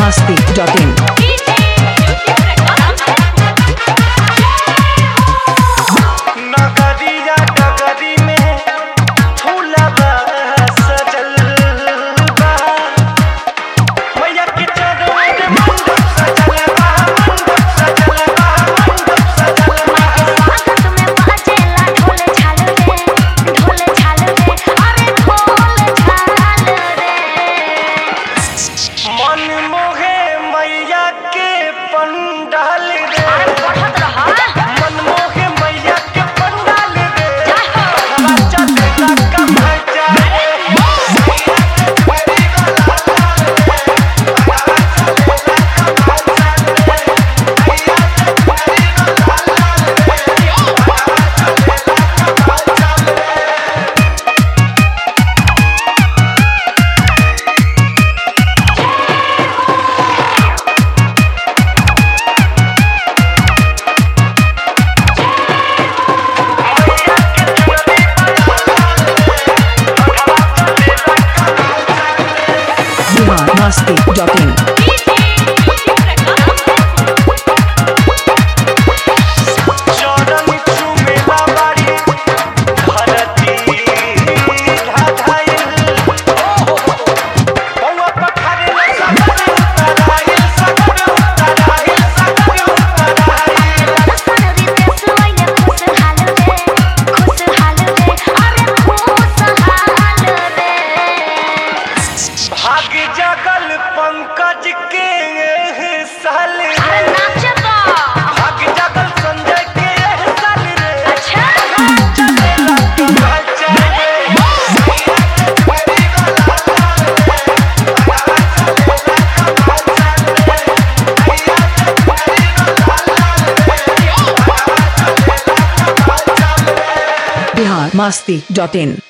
biharmasti.in नगरिया डगरी में फूलबा सजल बा मैया के चरण में मंडप सजल बा मंडप सजल बा मंडप सजल बा स्वागत में बाजेला ढोल झाल रे अरे ढोल झाल रे मन मोहे मैया के पंडाल रे बढ़त रहा मन मोहे मैया के पंडाल रे बच्चा बेटा का भजा biharmasti.in चरण चुमेला बारी धरती ढाढाइल बौआ पखारे सगर उतराइल सगर उतराइल सगर उतराइल सनरी देसुइले खुशहाल रे अरे खुशहाल रे भाग जगल पंकज के साल अरे रे नाचे तो भाग जगल संजय के साल रे अच्छा चलेला कमाचा biharmasti.in